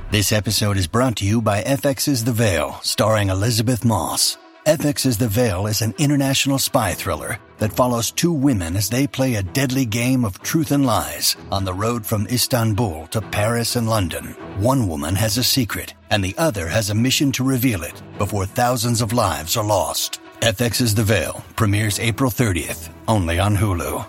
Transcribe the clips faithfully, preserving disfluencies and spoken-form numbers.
This episode is brought to you by F X's The Veil, starring Elizabeth Moss. F X's The Veil is an international spy thriller that follows two women as they play a deadly game of truth and lies on the road from Istanbul to Paris and London. One woman has a secret, and the other has a mission to reveal it before thousands of lives are lost. F X's The Veil premieres April thirtieth, only on Hulu.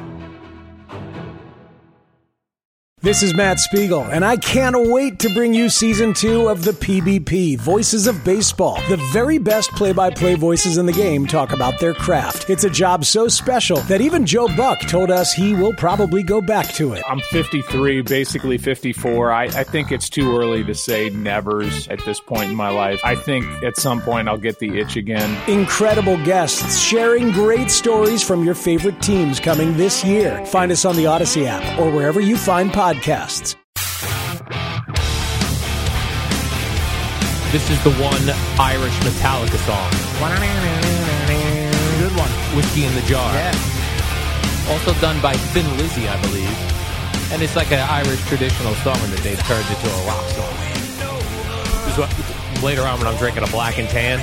This is Matt Spiegel, and I can't wait to bring you Season two of the P B P, Voices of Baseball. The very best play-by-play voices in the game talk about their craft. It's a job so special that even Joe Buck told us he will probably go back to it. I'm fifty-three, basically fifty-four. I, I think it's too early to say nevers at this point in my life. I think at some point I'll get the itch again. Incredible guests sharing great stories from your favorite teams coming this year. Find us on the Odyssey app or wherever you find podcasts. Podcasts. This is the one Irish Metallica song. Good one. Whiskey in the Jar. Yeah. Also done by Thin Lizzy, I believe. And it's like an Irish traditional song that they've turned into a rock song. This is what, later on when I'm drinking a black and tan,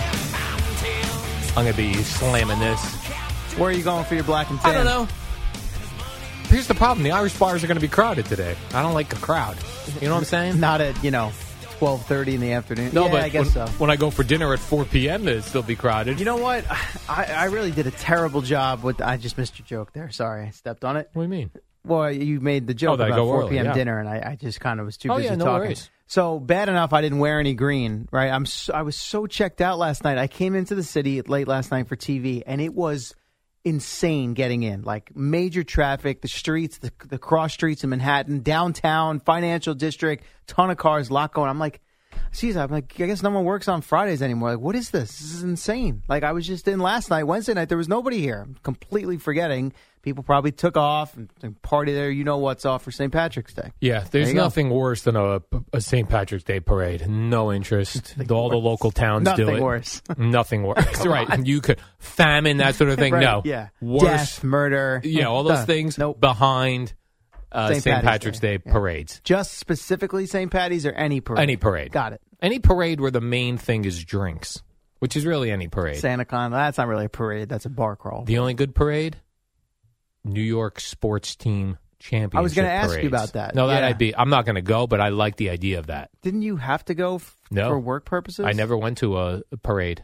I'm going to be slamming this. Where are you going for your black and tan? I don't know. Here's the problem. The Irish bars are going to be crowded today. I don't like a crowd. You know what I'm saying? Not at, you know, twelve thirty in the afternoon. No, yeah, but I guess when, so. when I go for dinner at four p.m., it'll still be crowded. You know what? I, I really did a terrible job with... I just missed your joke there. Sorry. I stepped on it. What do you mean? Well, you made the joke oh, about four early, p.m. yeah. dinner, and I, I just kind of was too oh, busy yeah, no talking. Worries. So, bad enough I didn't wear any green, right? I'm so, I was so checked out last night. I came into the city late last night for T V, and it was... insane getting in, like major traffic, the streets, the, the cross streets in Manhattan, downtown, financial district, ton of cars, lot going. I'm like, geez, I'm like, I guess no one works on Fridays anymore. Like, what is this? This is insane. Like, I was just in last night, Wednesday night, there was nobody here. I'm completely forgetting. People probably took off and, and party there. You know what's off for Saint Patrick's Day. Yeah, there's there nothing go. worse than a, a Saint Patrick's Day parade. No interest. All worse. the local towns nothing do it. Worse. Nothing worse. Right. On. You could famine, that sort of thing. Right, no. Yeah. Worse. Death, murder. Yeah, all those uh, things nope. behind uh, Saint Saint Patrick's Patrick's Day, Day, yeah. parades. Just specifically Saint Patty's or any parade? Any parade. Got it. Any parade where the main thing is drinks, which is really any parade. SantaCon, that's not really a parade. That's a bar crawl. The only good parade? New York sports team championship I was going to ask parades. you about that. No, that yeah. I'd be. I'm not going to go, but I like the idea of that. Didn't you have to go f- No. for work purposes? I never went to a, a parade.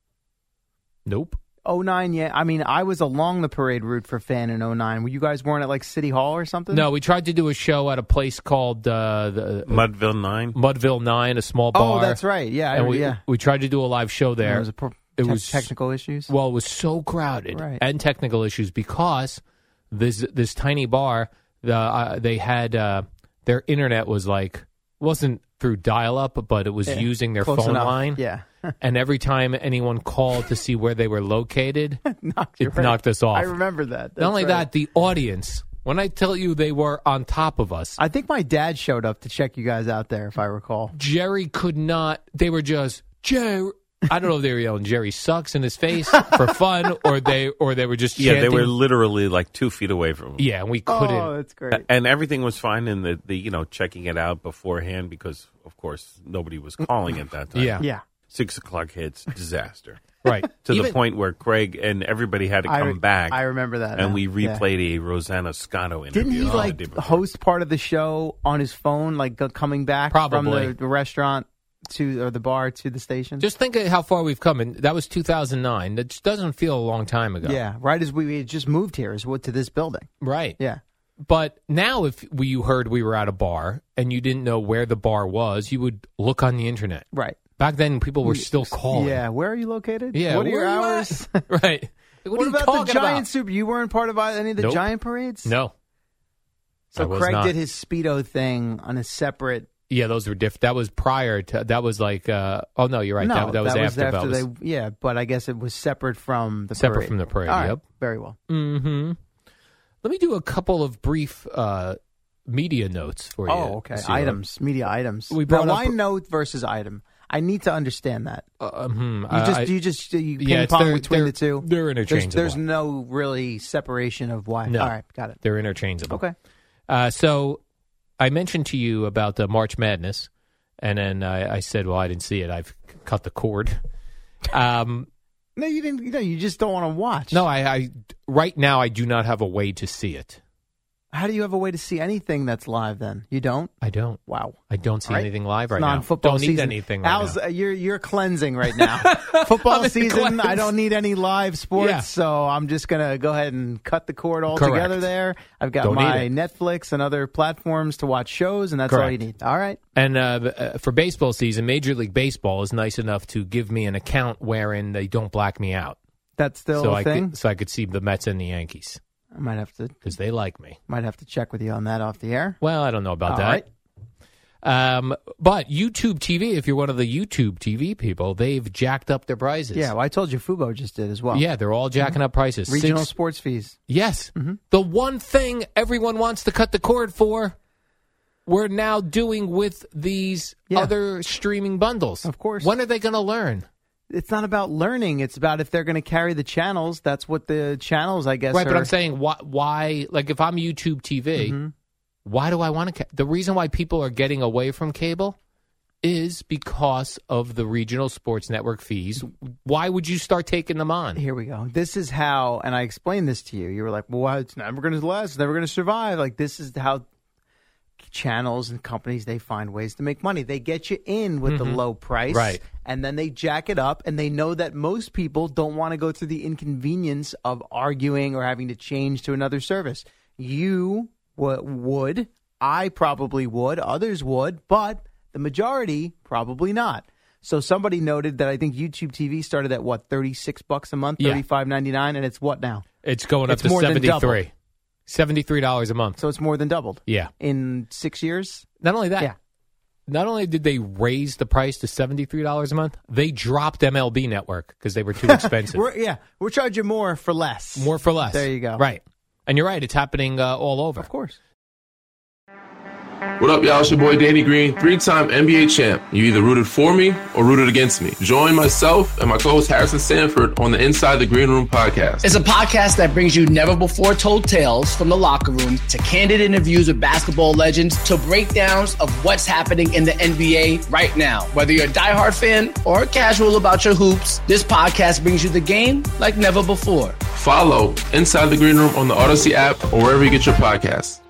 Nope. oh nine, yeah. I mean, I was along the parade route for Fan in oh nine. You guys weren't at like City Hall or something? No, we tried to do a show at a place called uh, the Mudville Nine. Mudville Nine, a small bar. Oh, that's right. Yeah, and I, we yeah. we tried to do a live show there. There was a pro- it te- was technical issues. Well, it was so crowded Right. and technical issues because this this tiny bar, the uh, they had uh, their internet was like wasn't through dial-up, but it was Yeah, using their close phone enough. line. Yeah. And every time anyone called to see where they were located, knocked, you it right. knocked us off. I remember that. That's Not only right. that, the audience. When I tell you they were on top of us, I think my dad showed up to check you guys out there, if I recall. Jerry could not. They were just Jerry. I don't know if they were yelling "Jerry sucks" in his face for fun, or they or they were just Yeah, chanting. they were literally like two feet away from him. Yeah, and we couldn't. Oh, that's great. And everything was fine in the, the, you know, checking it out beforehand because, of course, nobody was calling at that time. Yeah. Yeah. Six o'clock hits, disaster. Right. To Even- the point where Craig and everybody had to I come re- back. I remember that And now. we Yeah. replayed a Rosanna Scotto interview. Didn't he the like day before. host part of the show on his phone, like go- coming back Probably. from the, the restaurant to or the bar to the station? Just think of how far we've come. And that was two thousand nine. That just doesn't feel a long time ago. yeah, right as we, we had just moved here, is what to this building. Right. Yeah, But now, if we, you heard we were at a bar and you didn't know where the bar was, you would look on the internet. right. Back then, people were still calling. Yeah, where are you located? Yeah. what are your where you hours? at? Right. Like, what, What are you about talking the giant about? super? You weren't part of any of the Nope. giant parades? No. I So was Craig not. did his Speedo thing on a separate. Yeah, those were different. That was prior to. That was like. Uh, oh no, you're right. No, that, that was after. that was they. Yeah, but I guess it was separate from the separate parade. from the parade. All right, Yep. very well. Mm-hmm. Let me do a couple of brief uh, media notes for you. Oh, okay. Sierra. Items, media items. We brought now, up- why note versus item? I need to understand that. Uh, hmm, You I- just I- you just you ping yeah, it's- pong they're- between they're- the two. They're There's, interchangeable. there's no really separation of why. No. All right, got it. They're interchangeable. Okay. Uh, so I mentioned to you about uh, March Madness, And then I, I said, well, I didn't see it. I've cut the cord. Um, no, you didn't. You know, you just don't want to watch. no, I, I right now I do not have a way to see it. How do you have a way to see anything that's live then? You don't? I don't. Wow. I don't see Right. anything live It's right now. non-football Don't need season. anything right Al's, now. uh, You're, you're cleansing right now. Football I'm season, cleanse. I don't need any live sports, Yeah. so I'm just going to go ahead and cut the cord all Correct. together there. I've got Don't my need Netflix and other platforms to watch shows, and that's all you Correct. need. All right. And uh, uh, for baseball season, Major League Baseball is nice enough to give me an account wherein they don't black me out. That's still so a I thing? Could, so I could see the Mets and the Yankees I might have to because they like me. might have to check with you on that off the air. Well, I don't know about All that. right. Um, but YouTube T V, if you're one of the YouTube T V people, they've jacked up their prices. Yeah, well, I told you Fubo just did as well. Yeah, they're all jacking up prices. Regional Six- sports fees. Yes. Mm-hmm. The one thing everyone wants to cut the cord for, we're now doing with these Yeah. other streaming bundles. Of course. When are they going to learn? It's not about learning. It's about if they're going to carry the channels. That's what the channels, I guess, Right, are. but I'm saying why, why like if I'm YouTube T V, Mm-hmm. why do I want to? Ca- the reason why people are getting away from cable is because of the regional sports network fees. Why would you start taking them on? Here we go. This is how, and I explained this to you. You were like, well, why- it's never going to last. It's never going to survive. Like, this is how channels and companies, they find ways to make money. They get you in with the low price. Right. And then they jack it up, and they know that most people don't want to go through the inconvenience of arguing or having to change to another service. You w- would. I probably would. Others would. But the majority, probably not. So somebody noted that I think YouTube T V started at, what, thirty-six bucks a month, Yeah. thirty-five ninety-nine, and it's what now? It's going up It's to more than seventy-three. doubled. seventy-three dollars a month. So it's more than doubled Yeah. in six years. Not only that, Yeah. not only did they raise the price to seventy-three dollars a month, they dropped M L B Network because they were too expensive. We're, yeah, we're charging more for less. More for less. There you go. Right. And you're right. It's happening uh, all over. Of course. What up, y'all? It's your boy Danny Green, three-time N B A champ. You either rooted for me or rooted against me. Join myself and my co-host Harrison Sanford on the Inside the Green Room podcast. It's a podcast that brings you never-before-told tales from the locker room to candid interviews with basketball legends to breakdowns of what's happening in the N B A right now. Whether you're a diehard fan or casual about your hoops, this podcast brings you the game like never before. Follow Inside the Green Room on the Odyssey app or wherever you get your podcasts.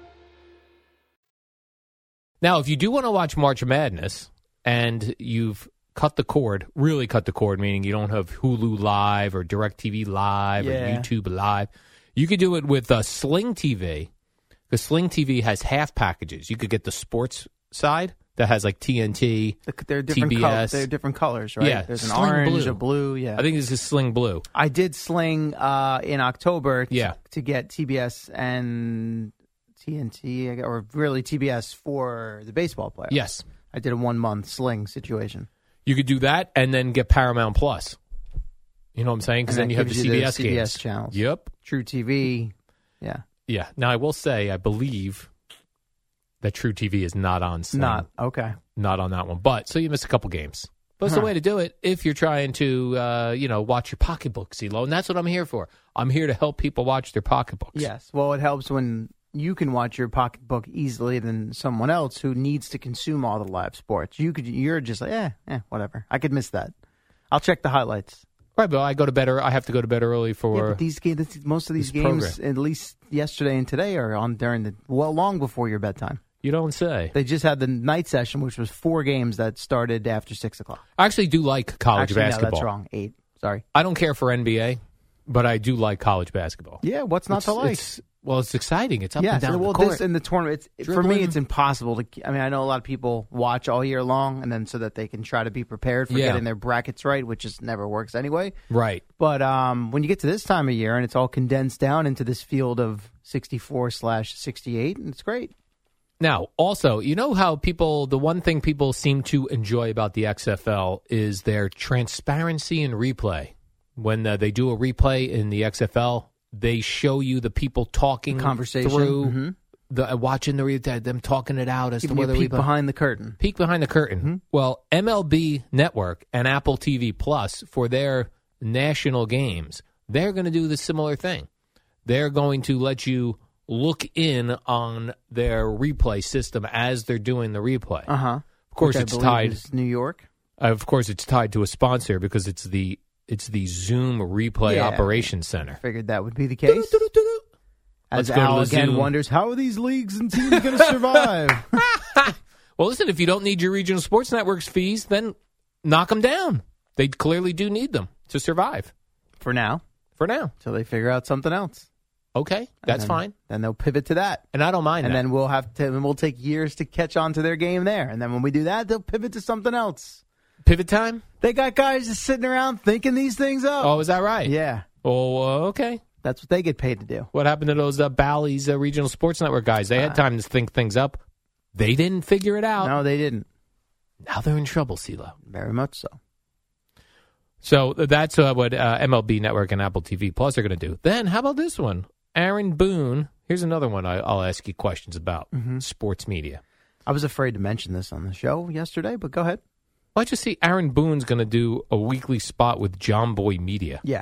Now, if you do want to watch March Madness and you've cut the cord, really cut the cord, meaning you don't have Hulu Live or DirecTV Live Yeah. or YouTube Live, you could do it with uh, Sling T V, because Sling T V has half packages. You could get the sports side that has like T N T, The, they're different T B S. colors. They're different colors, right? Yeah, There's an Sling orange, Blue. a blue. Yeah. I think this is Sling Blue. I did Sling uh, in October t- Yeah. to get T B S and T N T, or really T B S for the baseball player. Yes. I did a one-month Sling situation. You could do that and then get Paramount Plus. You know what I'm saying? Because And then that you have the gives C you B the S C B S games. channels. Yep. True T V. Yeah. Yeah. Now, I will say, I believe that True T V is not on Sling. Not. Okay. Not on that one. But, so you miss a couple games. But it's the Huh. way to do it if you're trying to, uh, you know, watch your pocketbook, CeeLo. And that's what I'm here for. I'm here to help people watch their pocketbooks. Yes. Well, it helps when you can watch your pocketbook easily than someone else who needs to consume all the live sports. You could. You're just like, eh, eh, whatever. I could miss that. I'll check the highlights. Right, but I go to bed, ear- I have to go to bed early for... Yeah, but these games, most of these this games, program. at least yesterday and today, are on during the well long before your bedtime. You don't say. They just had the night session, which was four games that started after six o'clock. I actually do like college Actually, basketball. no, that's wrong. Eight. Sorry. I don't care for N B A, but I do like college basketball. Yeah, what's not It's- to like? it's- well, it's exciting. It's up Yes, and down well, the court. this in the tournament, it's, for Dribbling. me, it's impossible to. I mean, I know a lot of people watch all year long, and then so that they can try to be prepared for Yeah. getting their brackets right, which just never works anyway. Right. But um, when you get to this time of year, and it's all condensed down into this field of sixty-four slash sixty-eight, and it's great. Now, also, you know how people, the one thing people seem to enjoy about the X F L is their transparency in replay. When uh, they do a replay in the X F L, they show you the people talking The conversation. through, Mhm. the uh, watching the re- them talking it out as Giving to you whether a peek replay. behind the curtain. Peek behind the curtain. Mm-hmm. Well, M L B Network and Apple T V Plus, for their national games, they're going to do the similar thing. They're going to let you look in on their replay system as they're doing the replay. Uh huh. Of course, which I it's believe tied. is New York. Uh, of course, it's tied to a sponsor because it's the it's the Zoom Replay Yeah. Operations Center. Figured that would be the case. As Let's go to Al the again Zoom. wonders, how are these leagues and teams going to survive? Well, listen, if you don't need your regional sports networks fees, then knock them down. They clearly do need them to survive. For now. For now. Till they figure out something else. Okay, that's then, fine. Then they'll pivot to that. And I don't mind And that. then we'll have to, and we'll take years to catch on to their game there. And then when we do that, they'll pivot to something else. Pivot time? They got guys just sitting around thinking these things up. Oh, is that right? Yeah. Oh, uh, okay. That's what they get paid to do. What happened to those uh, Bally's uh, Regional Sports Network guys? They had time to think things up. They didn't figure it out. No, they didn't. Now they're in trouble, CeeLo. Very much so. So that's uh, what uh, M L B Network and Apple T V Plus are going to do. Then how about this one? Aaron Boone. Here's another one I, I'll ask you questions about. Mm-hmm. Sports media. I was afraid to mention this on the show yesterday, but go ahead. Why'd you see Aaron Boone's going to do a weekly spot with John Boy Media? Yeah.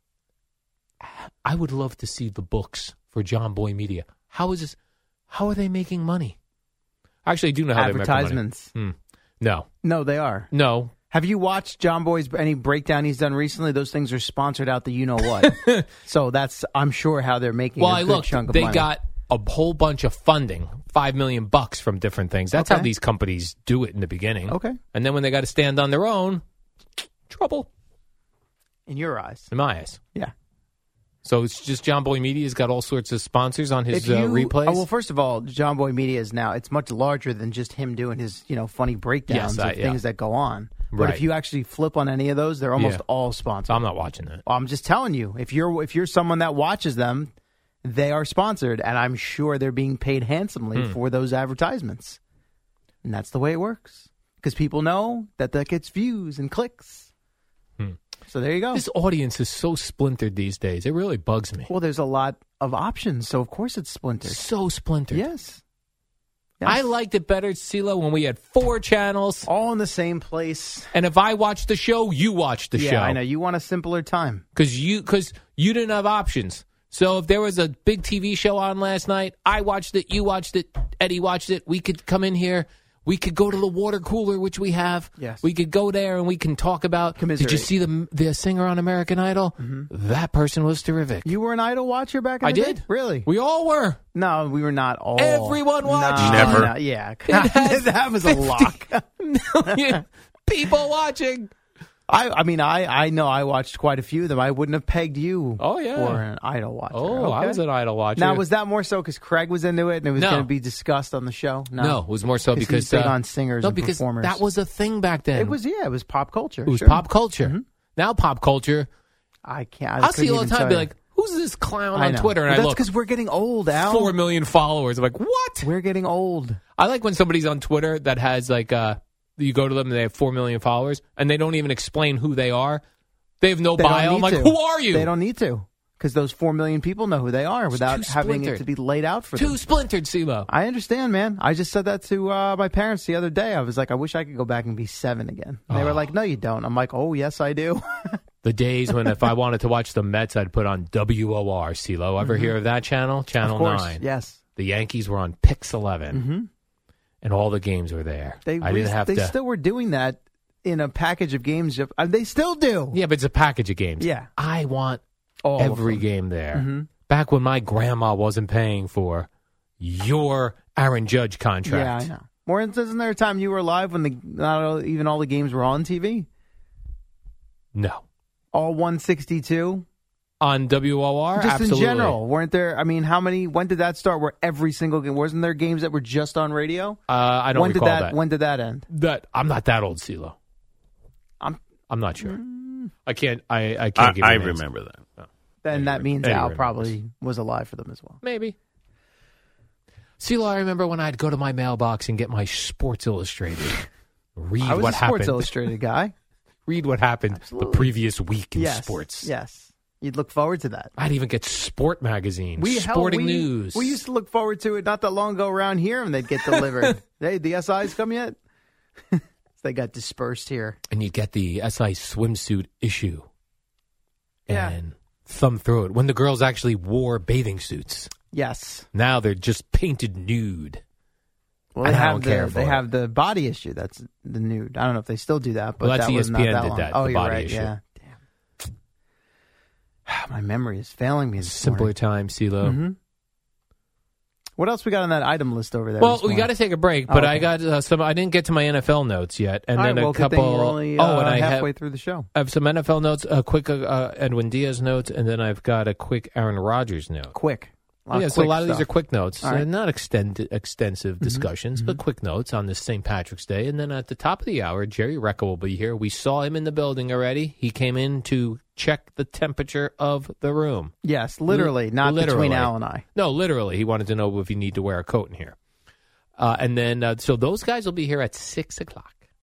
I would love to see the books for John Boy Media. How is this? How are they making money? I actually do know how they make money. Advertisements. Hmm. No. No, they are. No. Have you watched John Boy's any breakdown he's done recently? Those things are sponsored out the you know what. So that's, I'm sure, how they're making Well, a I good looked. chunk of They money. got a whole bunch of funding, five million bucks from different things. That's Okay. how these companies do it in the beginning. Okay. And then when they got to stand on their own, trouble In your eyes. in my eyes. Yeah. So it's just John Boy Media's got all sorts of sponsors on his If you, uh, replays. oh, well, first of all, John Boy Media is now, it's much larger than just him doing his, you know, funny breakdowns Yes, I- of yeah. things that go on. But Right. if you actually flip on any of those, they're almost Yeah. all sponsored. I'm not watching that. I'm just telling you, if you're if you're someone that watches them, they are sponsored, and I'm sure they're being paid handsomely Hmm. for those advertisements. And that's the way it works, because people know that that gets views and clicks. Hmm. So there you go. This audience is so splintered these days. It really bugs me. Well, there's a lot of options, so of course it's splintered. So splintered. Yes. Yes. I liked it better, CeeLo, when we had four channels. All in the same place. And if I watched the show, you watched the yeah, show. I know. You want a simpler time. Because you, cause you didn't have options. So if there was a big T V show on last night, I watched it, you watched it, Eddie watched it. We could come in here. We could go to the water cooler, which we have. Yes. We could go there and we can talk about. Did Commiserate. you see the the singer on American Idol? Mm-hmm. That person was terrific. You were an Idol watcher back in I the did. day? Really? We all were. No, we were not all. Everyone watched. No, Never. no, yeah. has that was a lock. Million people watching. I, I mean, I, I know I watched quite a few of them. I wouldn't have pegged you Oh, yeah. for an Idol watcher. Oh, I Okay. was an Idol watcher. Now, was that more so because Craig was into it and it was No. going to be discussed on the show? No, No, it was more so 'Cause because he's big uh, on singers no, and because performers. that was a thing back then. It was, yeah, it was pop culture. It was sure. pop culture. Mm-hmm. Now pop culture. I can't. I I'll see couldn't all the even time. tell Be you. like, who's this clown I on know. Twitter? And Well, I that's look, because we're getting old, Al. four million followers. I'm like, what? We're getting old. I like when somebody's on Twitter that has like, uh, you go to them and they have four million followers and they don't even explain who they are. They have no They don't bio. I'm need like, to. who are you? They don't need to because those four million people know who they are without too having it splintered. to be laid out for Too them. splintered, CeeLo. I understand, man. I just said that to uh, my parents the other day. I was like, I wish I could go back and be seven again. And they were Oh. like, no, you don't. I'm like, oh, yes, I do. The days when if I wanted to watch the Mets, I'd put on W O R, CeeLo. Ever hear of that channel? Channel of course, nine. yes. The Yankees were on Pix eleven. Mm-hmm. And all the games were there. They, I didn't have they to. still were doing that in a package of games. Of, uh, they still do. Yeah, but it's a package of games. Yeah. I want All of every them. game there. Mm-hmm. Back when my grandma wasn't paying for your Aaron Judge contract. Yeah, I know. More isn't there a time you were alive when the not all, even all the games were on T V? No. All one sixty-two? On W O R? Just Absolutely. in general. Weren't there, I mean, how many, when did that start where every single game, wasn't there games that were just on radio? Uh, I don't when recall did that, that. When did that end? That I'm not that old, CeeLo. I'm, I'm not sure. Mm. I can't. I, I I, can't give you I an answer. remember that. then that means Eddie Al remembers. probably was alive for them as well. Maybe. CeeLo, I remember when I'd go to my mailbox and get my Sports Illustrated. Read I was what a Sports happened. Illustrated guy. Read what happened Absolutely. the previous week in yes. sports. Yes. You'd look forward to that. I'd even get Sport Magazine, We, hell, Sporting we- News. We used to look forward to it not that long ago around here when they'd get delivered. Hey, the S Is come yet? They got dispersed here. and you'd get the S I swimsuit issue Yeah. and thumb through it when the girls actually wore bathing suits. Yes. Now they're just painted nude. Well, they and I have don't the, care for They it. have the body issue. That's the new. I don't know if they still do that, but Well, that's that was E S not P N that did long. that, Oh, the you're body right. issue. Yeah. Damn. My memory is failing me. This Simpler morning. time, CeeLo. Mm-hmm. What else we got on that item list over there? Well, this we morning? got to take a break, but Oh, okay. I got uh, some. I didn't get to my N F L notes yet, and All then right, a well, good thing couple. we're only, oh, uh, and I halfway have, through the show. I have some N F L notes, a quick uh, Edwin Diaz notes, and then I've got a quick Aaron Rodgers note. Quick. A lot yeah, of so a quick lot of these stuff. are quick notes, All uh, right. not extend, extensive discussions, Mm-hmm. but quick notes on this Saint Patrick's Day. And then at the top of the hour, Jerry Recca will be here. We saw him in the building already. He came in to check the temperature of the room. Yes, literally, not Literally. between Al and I. No, literally. He wanted to know if you need to wear a coat in here. Uh, and then, uh, so those guys will be here at six o'clock.